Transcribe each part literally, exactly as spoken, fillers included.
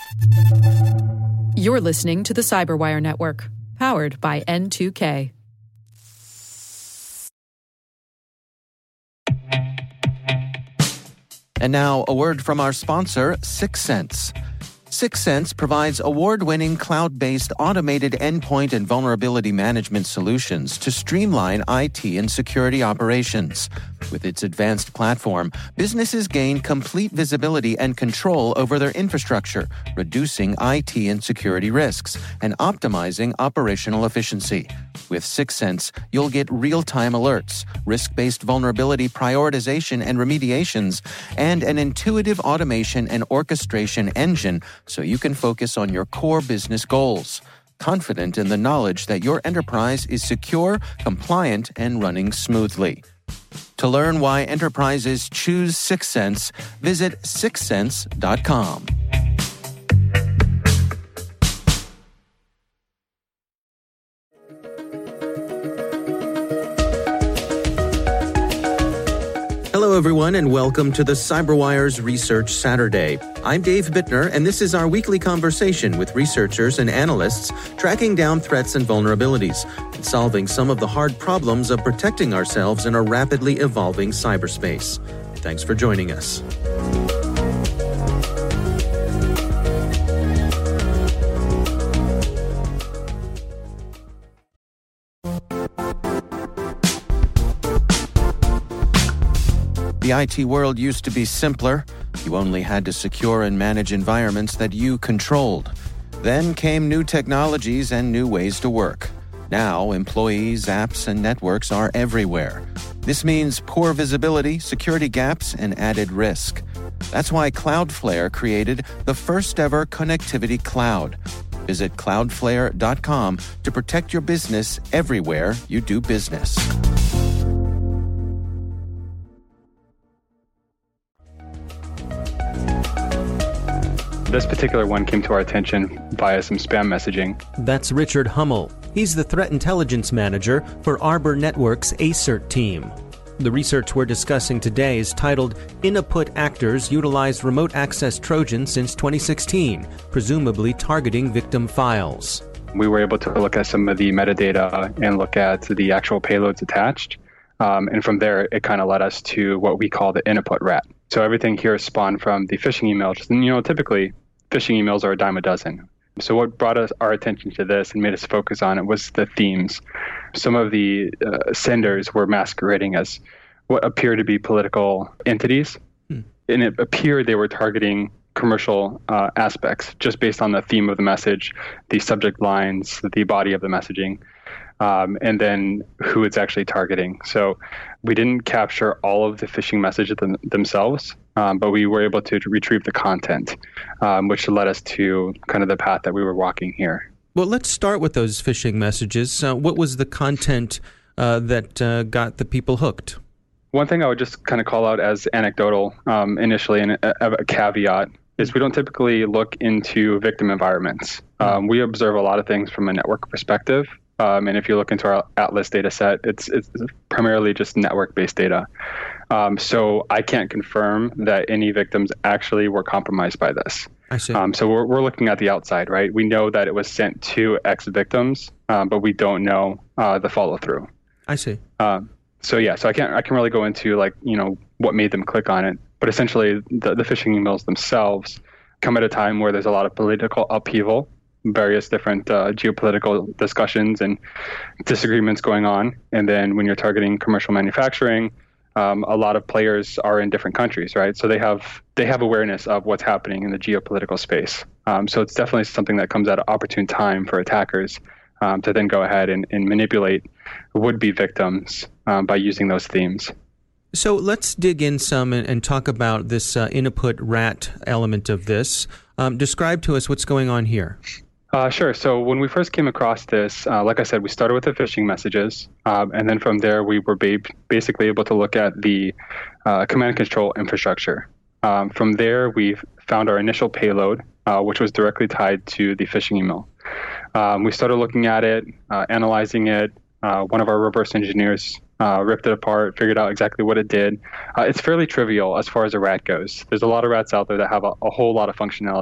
You're listening to the Cyberwire Network, powered by N two K. And now, a word from our sponsor, Syxsense. Syxsense provides award-winning cloud-based automated endpoint and vulnerability management solutions to streamline I T and security operations. With its advanced platform, businesses gain complete visibility and control over their infrastructure, reducing I T and security risks and optimizing operational efficiency. With Syxsense, you'll get real-time alerts, risk-based vulnerability prioritization and remediations, and an intuitive automation and orchestration engine so you can focus on your core business goals, confident in the knowledge that your enterprise is secure, compliant, and running smoothly. To learn why enterprises choose Syxsense, visit syxsense dot com. Hello, everyone, and welcome to the CyberWire's Research Saturday. I'm Dave Bittner, and this is our weekly conversation with researchers and analysts tracking down threats and vulnerabilities and solving some of the hard problems of protecting ourselves in a rapidly evolving cyberspace. Thanks for joining us. The I T world used to be simpler. You only had to secure and manage environments that you controlled. Then came new technologies and new ways to work. Now, employees, apps, and networks are everywhere. This means poor visibility, security gaps, and added risk. That's why Cloudflare created the first-ever connectivity cloud. Visit cloudflare dot com to protect your business everywhere you do business. This particular one came to our attention via some spam messaging. That's Richard Hummel. He's the Threat Intelligence Manager for Arbor Network's ACERT team. The research we're discussing today is titled Innaput Actors Utilize Remote Access Trojan Since twenty sixteen, presumably targeting victim files. We were able to look at some of the metadata and look at the actual payloads attached. Um, and from there, it kind of led us to what we call the Innaput rat. So everything here is spawned from the phishing emails. And, you know, typically, phishing emails are a dime a dozen. So what brought us our attention to this and made us focus on it was the themes. Some of the uh, senders were masquerading as what appeared to be political entities. Hmm. And it appeared they were targeting commercial uh, aspects just based on the theme of the message, the subject lines, the body of the messaging. Um, and then who it's actually targeting. So we didn't capture all of the phishing messages them, themselves, um, but we were able to, to retrieve the content, um, which led us to kind of the path that we were walking here. Well, let's start with those phishing messages. Uh, what was the content uh, that uh, got the people hooked? One thing I would just kind of call out as anecdotal um, initially, and a, a caveat, is we don't typically look into victim environments. Um, we observe a lot of things from a network perspective. Um, and if you look into our Atlas data set, it's, it's primarily just network-based data. Um, so I can't confirm that any victims actually were compromised by this. I see. Um, so we're, we're looking at the outside, right? We know that it was sent to X victims, um, but we don't know uh, the follow-through. I see. Um, so yeah, so I can't I can really go into like, you know, what made them click on it. But essentially, the, the phishing emails themselves come at a time where there's a lot of political upheaval, various different uh, geopolitical discussions and disagreements going on. And then when you're targeting commercial manufacturing, um, a lot of players are in different countries, right? So they have they have awareness of what's happening in the geopolitical space. Um, so it's definitely something that comes at an opportune time for attackers um, to then go ahead and, and manipulate would-be victims um, by using those themes. So let's dig in some and, and talk about this uh, Innaput rat element of this. Um, describe to us what's going on here. Uh, sure. So when we first came across this, uh, like I said, we started with the phishing messages. Um, and then from there, we were ba- basically able to look at the uh, command and control infrastructure. Um, from there, we found our initial payload, uh, which was directly tied to the phishing email. Um, we started looking at it, uh, analyzing it. Uh, one of our reverse engineers uh, ripped it apart, figured out exactly what it did. Uh, it's fairly trivial as far as a rat goes. There's a lot of rats out there that have a, a whole lot of functionality.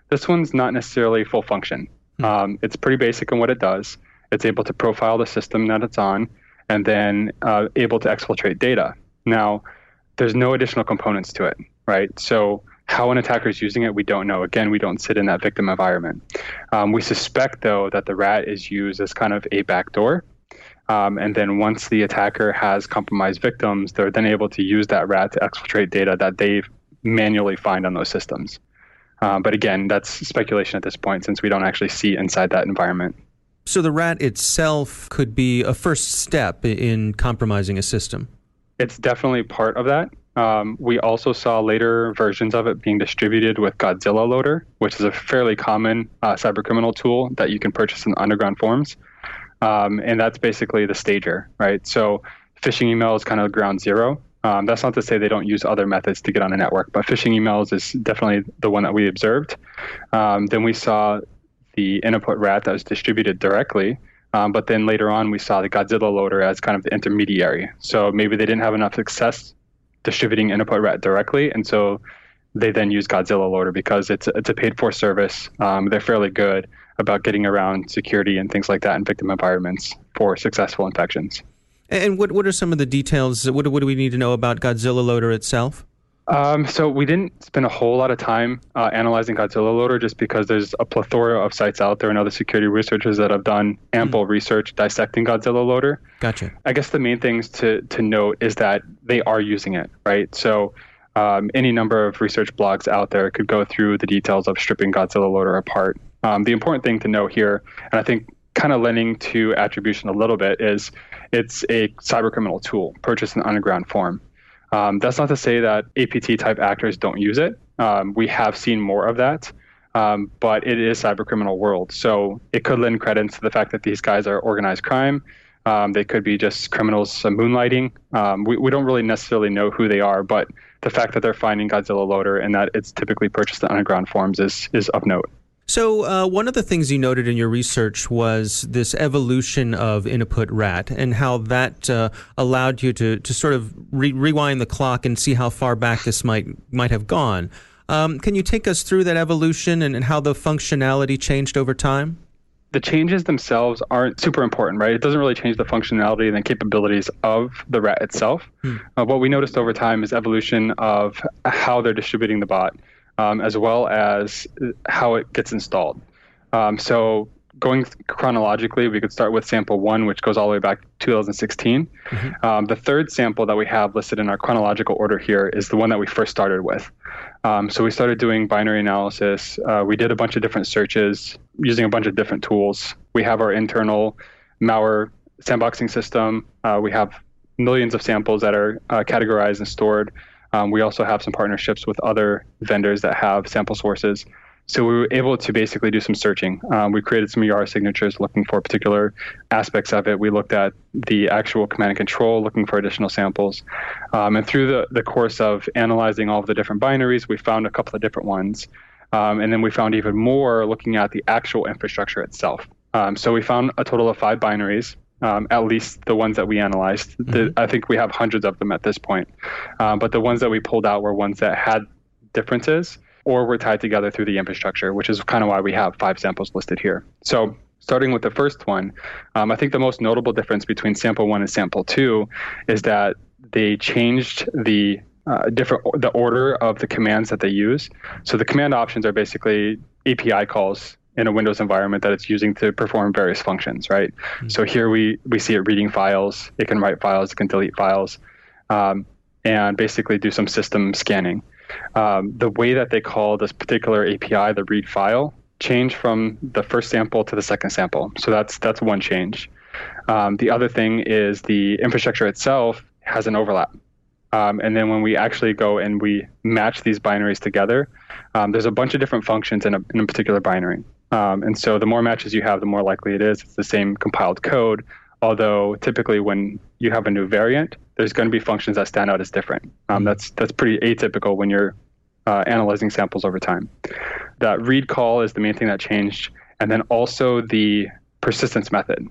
This one's not necessarily full function. Hmm. Um, it's pretty basic in what it does. It's able to profile the system that it's on and then uh, able to exfiltrate data. Now, there's no additional components to it, right? So how an attacker is using it, we don't know. Again, we don't sit in that victim environment. Um, we suspect, though, that the rat is used as kind of a backdoor. Um, and then once the attacker has compromised victims, they're then able to use that rat to exfiltrate data that they manually find on those systems. Um, but again, that's speculation at this point since we don't actually see inside that environment. So the rat itself could be a first step in compromising a system? It's definitely part of that. Um, we also saw later versions of it being distributed with Godzilla Loader, which is a fairly common uh, cybercriminal tool that you can purchase in underground forums. Um, and that's basically the stager, right? So phishing email is kind of ground zero. Um, that's not to say they don't use other methods to get on a network, but phishing emails is definitely the one that we observed. Um, then we saw the input rat that was distributed directly. Um, but then later on, we saw the Godzilla Loader as kind of the intermediary. So maybe they didn't have enough success distributing input rat directly. And so they then use Godzilla Loader because it's, it's a paid for service. Um, they're fairly good about getting around security and things like that in victim environments for successful infections. And what what are some of the details? What, what do we need to know about Godzilla Loader itself? Um, so we didn't spend a whole lot of time uh, analyzing Godzilla Loader just because there's a plethora of sites out there and other security researchers that have done ample mm. research dissecting Godzilla Loader. Gotcha. I guess the main things to, to note is that they are using it, right? So um, any number of research blogs out there could go through the details of stripping Godzilla Loader apart. Um, the important thing to know here, and I think kind of lending to attribution a little bit, is it's a cybercriminal tool purchased in underground form. Um, that's not to say that A P T-type actors don't use it. Um, we have seen more of that, um, but it is cybercriminal world. So it could lend credence to the fact that these guys are organized crime. Um, they could be just criminals uh, moonlighting. Um, we, we don't really necessarily know who they are, but the fact that they're finding Godzilla Loader and that it's typically purchased in underground forms is is of note. So uh, one of the things you noted in your research was this evolution of input rat and how that uh, allowed you to to sort of re- rewind the clock and see how far back this might might have gone. Um, can you take us through that evolution and, and how the functionality changed over time? The changes themselves aren't super important, right? It doesn't really change the functionality and the capabilities of the rat itself. Hmm. Uh, what we noticed over time is evolution of how they're distributing the bot. Um, as well as how it gets installed. Um, so going chronologically, we could start with sample one, which goes all the way back to two thousand sixteen. Mm-hmm. Um, the third sample that we have listed in our chronological order here is the one that we first started with. Um, so we started doing binary analysis. Uh, we did a bunch of different searches using a bunch of different tools. We have our internal malware sandboxing system. Uh, we have millions of samples that are uh, categorized and stored. Um, we also have some partnerships with other vendors that have sample sources. So we were able to basically do some searching. Um, we created some E R signatures looking for particular aspects of it. We looked at the actual command and control, looking for additional samples. Um, and through the, the course of analyzing all of the different binaries, we found a couple of different ones. Um, and then we found even more looking at the actual infrastructure itself. Um, so we found a total of five binaries. Um, at least the ones that we analyzed. Mm-hmm. The, I think we have hundreds of them at this point. Um, but the ones that we pulled out were ones that had differences or were tied together through the infrastructure, which is kind of why we have five samples listed here. So starting with the first one, um, I think the most notable difference between sample one and sample two is that they changed the uh, different the order of the commands that they use. So the command options are basically A P I calls in a Windows environment that it's using to perform various functions, right? Mm-hmm. So here we, we see it reading files, it can write files, it can delete files, um, and basically do some system scanning. Um, the way that they call this particular A P I, the read file, changed from the first sample to the second sample. So that's that's one change. Um, the other thing is the infrastructure itself has an overlap. Um, and then when we actually go and we match these binaries together, um, there's a bunch of different functions in a, in a particular binary. Um, and so the more matches you have, the more likely it is it's the same compiled code. Although typically when you have a new variant, there's going to be functions that stand out as different. Um, mm-hmm. That's that's pretty atypical when you're uh, analyzing samples over time. That read call is the main thing that changed. And then also the persistence method.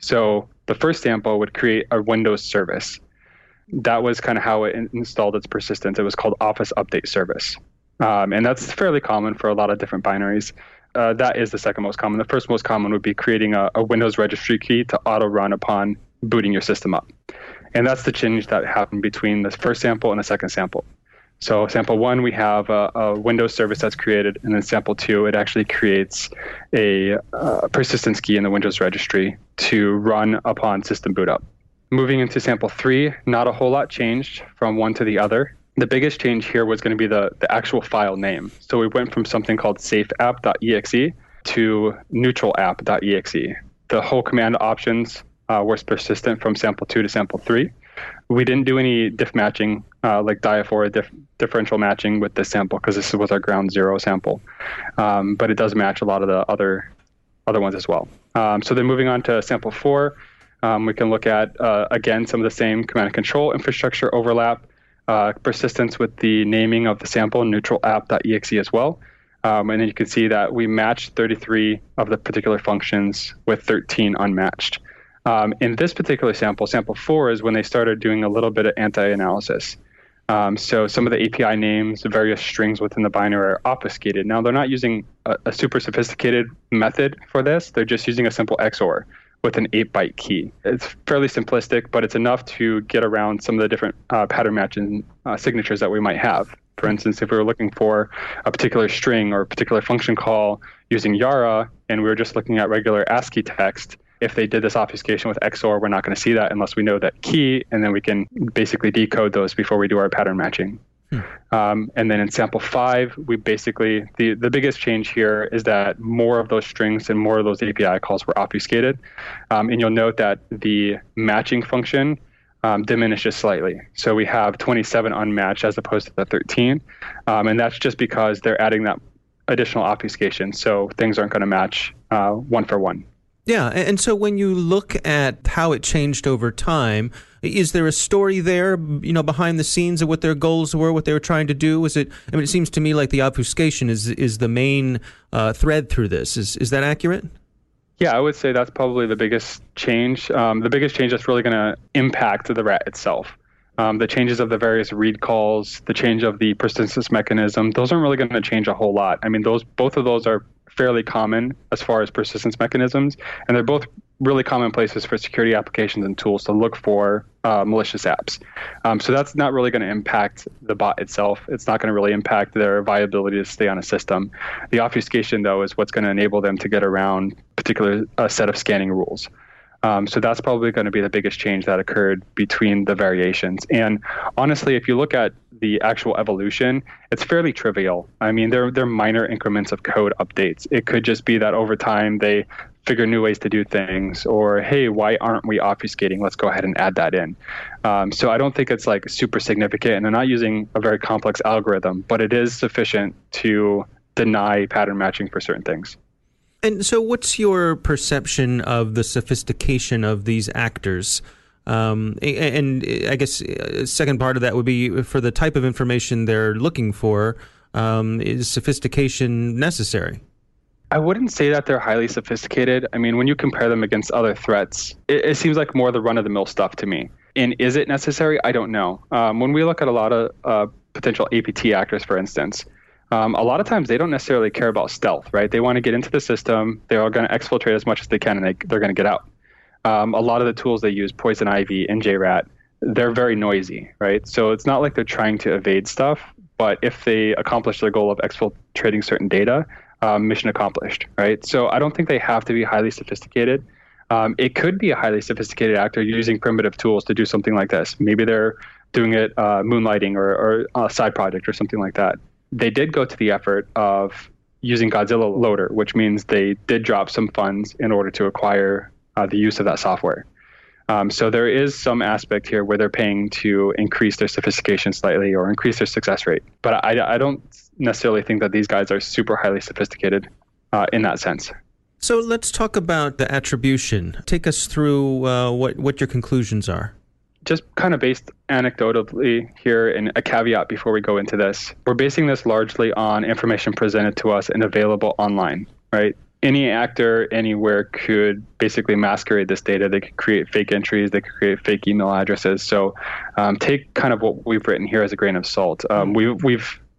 So the first sample would create a Windows service. That was kind of how it in- installed its persistence. It was called Office Update Service. Um, and that's fairly common for a lot of different binaries. Uh, that is the second most common. The first most common would be creating a, a Windows registry key to auto run upon booting your system up. And that's the change that happened between the first sample and the second sample. So sample one, we have a, a Windows service that's created, and then sample two, it actually creates a uh, persistence key in the Windows registry to run upon system boot up. Moving into sample three, not a whole lot changed from one to the other. The biggest change here was going to be the, the actual file name. So we went from something called safeapp.exe to neutralapp.exe. The whole command options uh, was persistent from sample two to sample three. We didn't do any diff matching uh, like diaphora diff- differential matching with this sample because this was our ground zero sample. Um, but it does match a lot of the other other ones as well. Um, so then moving on to sample four, um, we can look at, uh, again, some of the same command and control infrastructure overlap, uh, persistence with the naming of the sample, neutralapp.exe as well. Um, and then you can see that we matched thirty-three of the particular functions with thirteen unmatched. Um, in this particular sample, sample four is when they started doing a little bit of anti-analysis. Um, so some of the A P I names, various strings within the binary are obfuscated. Now, they're not using a, a super sophisticated method for this. They're just using a simple X O R with an eight byte key. It's fairly simplistic, but it's enough to get around some of the different uh, pattern matching uh, signatures that we might have. For instance, if we were looking for a particular string or a particular function call using Yara, and we were just looking at regular ASCII text, if they did this obfuscation with X O R, we're not going to see that unless we know that key, and then we can basically decode those before we do our pattern matching. Hmm. Um, and then in sample five, we basically, the, the biggest change here is that more of those strings and more of those A P I calls were obfuscated. Um, and you'll note that the matching function um, diminishes slightly. So we have twenty-seven unmatched as opposed to the thirteen. Um, and that's just because they're adding that additional obfuscation. So things aren't going to match uh, one for one. Yeah, and so when you look at how it changed over time, is there a story there, you know, behind the scenes of what their goals were, what they were trying to do? Is it? I mean, it seems to me like the obfuscation is is the main uh, thread through this. Is is that accurate? Yeah, I would say that's probably the biggest change. Um, the biggest change that's really going to impact the rat itself. Um, the changes of the various read calls, the change of the persistence mechanism, those aren't really going to change a whole lot. I mean, those both of those are fairly common as far as persistence mechanisms, and they're both really common places for security applications and tools to look for uh, malicious apps. Um, so that's not really going to impact the bot itself. It's not going to really impact their viability to stay on a system. The obfuscation, though, is what's going to enable them to get around a particular uh, set of scanning rules. Um, so that's probably going to be the biggest change that occurred between the variations. And honestly, if you look at the actual evolution, it's fairly trivial. I mean, they're, they're minor increments of code updates. It could just be that over time they figure new ways to do things, or, hey, why aren't we obfuscating? Let's go ahead and add that in. Um, so I don't think it's like super significant, and they're not using a very complex algorithm, but it is sufficient to deny pattern matching for certain things. And so what's your perception of the sophistication of these actors? Um, and I guess a second part of that would be for the type of information they're looking for, um, is sophistication necessary? I wouldn't say that they're highly sophisticated. I mean, when you compare them against other threats, it, it seems like more the run-of-the-mill stuff to me. And is it necessary? I don't know. Um, when we look at a lot of uh, potential A P T actors, for instance, Um, a lot of times they don't necessarily care about stealth, right? They want to get into the system. They're going to exfiltrate as much as they can, and they, they're going to get out. Um, a lot of the tools they use, Poison Ivy and J RAT, they're very noisy, right? So it's not like they're trying to evade stuff, but if they accomplish their goal of exfiltrating certain data, um, mission accomplished, right? So I don't think they have to be highly sophisticated. Um, it could be a highly sophisticated actor using primitive tools to do something like this. Maybe they're doing it uh, moonlighting or, or a side project or something like that. They did go to the effort of using Godzilla Loader, which means they did drop some funds in order to acquire uh, the use of that software. Um, so there is some aspect here where they're paying to increase their sophistication slightly or increase their success rate. But I, I don't necessarily think that these guys are super highly sophisticated uh, in that sense. So let's talk about the attribution. Take us through uh, what, what your conclusions are. Just kind of based anecdotally here, and a caveat before we go into this, we're basing this largely on information presented to us and available online, right? Any actor anywhere could basically masquerade this data. They could create fake entries. They could create fake email addresses. So um, take kind of what we've written here as a grain of salt. Um, we, we've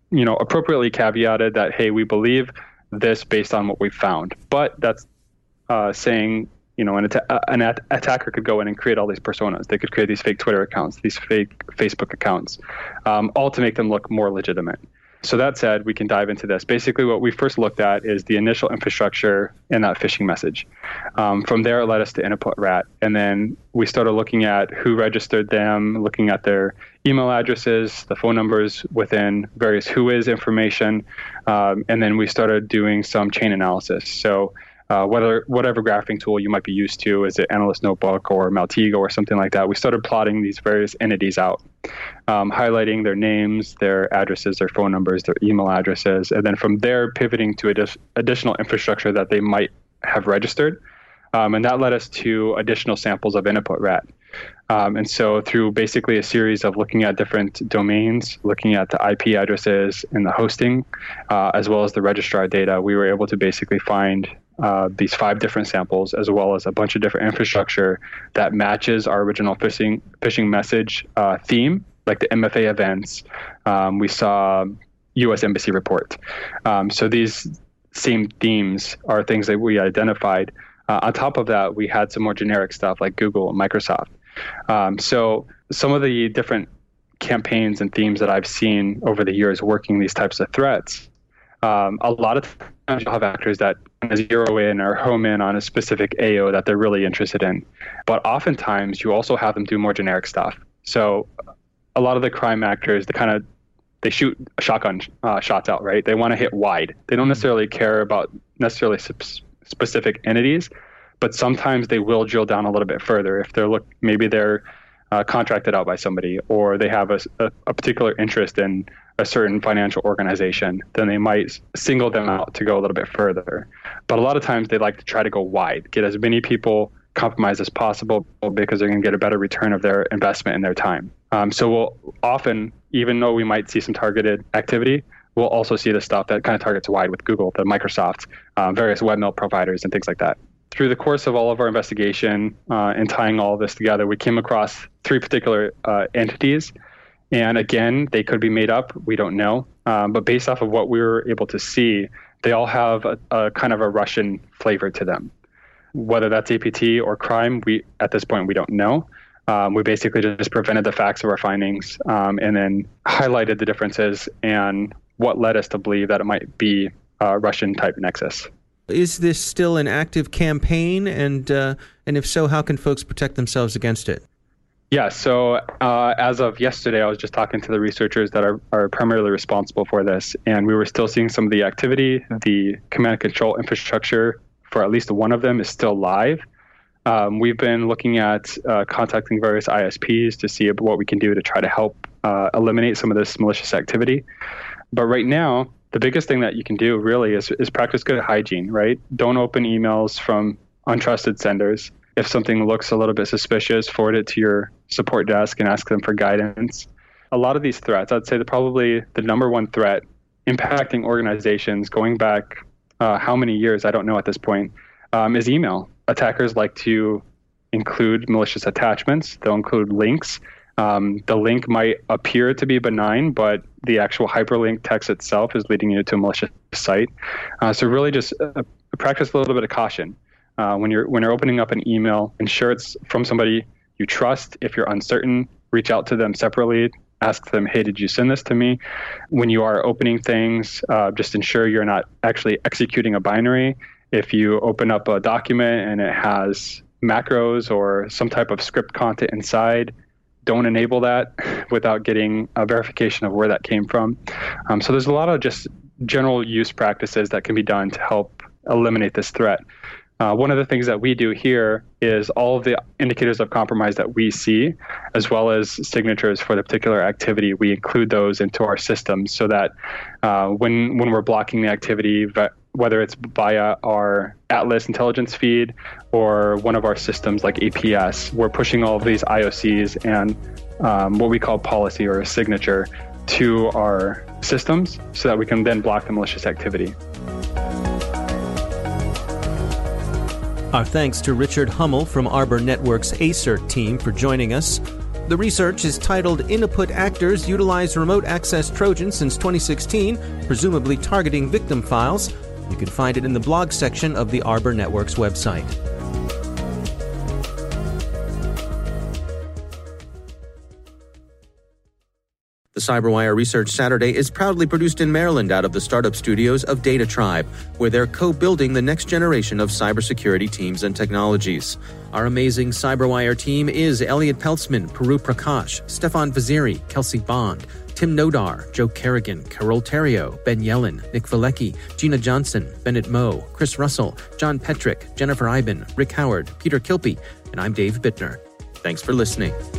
you know, appropriately caveated that, hey, we believe this based on what we found. But that's uh, saying, you know, an, atta- an at- attacker could go in and create all these personas. They could create these fake Twitter accounts, these fake Facebook accounts, um, all to make them look more legitimate. So that said, we can dive into this. Basically, what we first looked at is the initial infrastructure in that phishing message. Um, from there, it led us to Input Rat. And then we started looking at who registered them, looking at their email addresses, the phone numbers within various Whois information. Um, and then we started doing some chain analysis. So uh, whether whatever graphing tool you might be used to, is it Analyst Notebook or Maltego or something like that, we started plotting these various entities out. Um, highlighting their names, their addresses, their phone numbers, their email addresses, and then from there pivoting to adi- additional infrastructure that they might have registered. Um, and that led us to additional samples of Input Rat. Um, and so through basically a series of looking at different domains, looking at the I P addresses and the hosting, uh, as well as the registrar data, we were able to basically find uh, these five different samples, as well as a bunch of different infrastructure that matches our original phishing phishing message uh, theme, like the M F A events. Um, we saw U S Embassy report. Um, so these same themes are things that we identified. Uh, on top of that, we had some more generic stuff like Google and Microsoft. Um, so some of the different campaigns and themes that I've seen over the years working these types of threats, um, a lot of times you'll have actors that zero in or home in on a specific A O that they're really interested in. But oftentimes you also have them do more generic stuff. So a lot of the crime actors, they kind of, they shoot shotgun uh, shots out, right? They want to hit wide. They don't necessarily care about necessarily sp- specific entities, but sometimes they will drill down a little bit further if they're look maybe they're uh, contracted out by somebody, or they have a, a, a particular interest in a certain financial organization, then they might single them out to go a little bit further. But a lot of times they like to try to go wide, get as many people compromised as possible, because they're going to get a better return of their investment and their time. Um, so we'll often, even though we might see some targeted activity, we'll also see the stuff that kind of targets wide with Google, the Microsoft, um, various webmail providers, and things like that. Through the course of all of our investigation uh, and tying all of this together, we came across three particular uh, entities. And again, they could be made up. We don't know. Um, but based off of what we were able to see, they all have a, a kind of a Russian flavor to them. Whether that's A P T or crime, we at this point, we don't know. Um, we basically just presented the facts of our findings um, and then highlighted the differences and what led us to believe that it might be a Russian-type nexus. Is this still an active campaign? And uh, and if so, how can folks protect themselves against it? Yeah, so uh, as of yesterday, I was just talking to the researchers that are, are primarily responsible for this, and we were still seeing some of the activity. The command and control infrastructure for at least one of them is still live. Um, we've been looking at uh, contacting various I S Ps to see what we can do to try to help uh, eliminate some of this malicious activity. But right now, the biggest thing that you can do really is, is practice good hygiene, right? Don't open emails from untrusted senders. If something looks a little bit suspicious, forward it to your support desk and ask them for guidance. A lot of these threats, I'd say that probably the number one threat impacting organizations going back uh, how many years, I don't know at this point, um, is email. Attackers like to include malicious attachments. They'll include links. Um, the link might appear to be benign, but the actual hyperlink text itself is leading you to a malicious site. Uh, so really just uh, practice a little bit of caution. Uh, when you're when you're opening up an email, ensure it's from somebody you trust. If you're uncertain, reach out to them separately. Ask them, hey, did you send this to me? When you are opening things, uh, just ensure you're not actually executing a binary. If you open up a document and it has macros or some type of script content inside, don't enable that without getting a verification of where that came from. Um, so there's a lot of just general use practices that can be done to help eliminate this threat. Uh, one of the things that we do here is all of the indicators of compromise that we see, as well as signatures for the particular activity, we include those into our systems so that uh, when when we're blocking the activity, whether it's via our Atlas intelligence feed or one of our systems like A P S, we're pushing all of these I O Cs and um, what we call policy or a signature to our systems so that we can then block the malicious activity. Our thanks to Richard Hummel from Arbor Network's A C E R T team for joining us. The research is titled Innoput Actors Utilize Remote Access Trojan Since twenty sixteen, Presumably Targeting Victim Files. You can find it in the blog section of the Arbor Networks website. The CyberWire Research Saturday is proudly produced in Maryland out of the startup studios of Data Tribe, where they're co-building the next generation of cybersecurity teams and technologies. Our amazing CyberWire team is Elliot Peltzman, Puru Prakash, Stefan Vaziri, Kelsey Bond, Tim Nodar, Joe Kerrigan, Carol Terrio, Ben Yellen, Nick Valecki, Gina Johnson, Bennett Moe, Chris Russell, John Petrick, Jennifer Iben, Rick Howard, Peter Kilpie, and I'm Dave Bittner. Thanks for listening.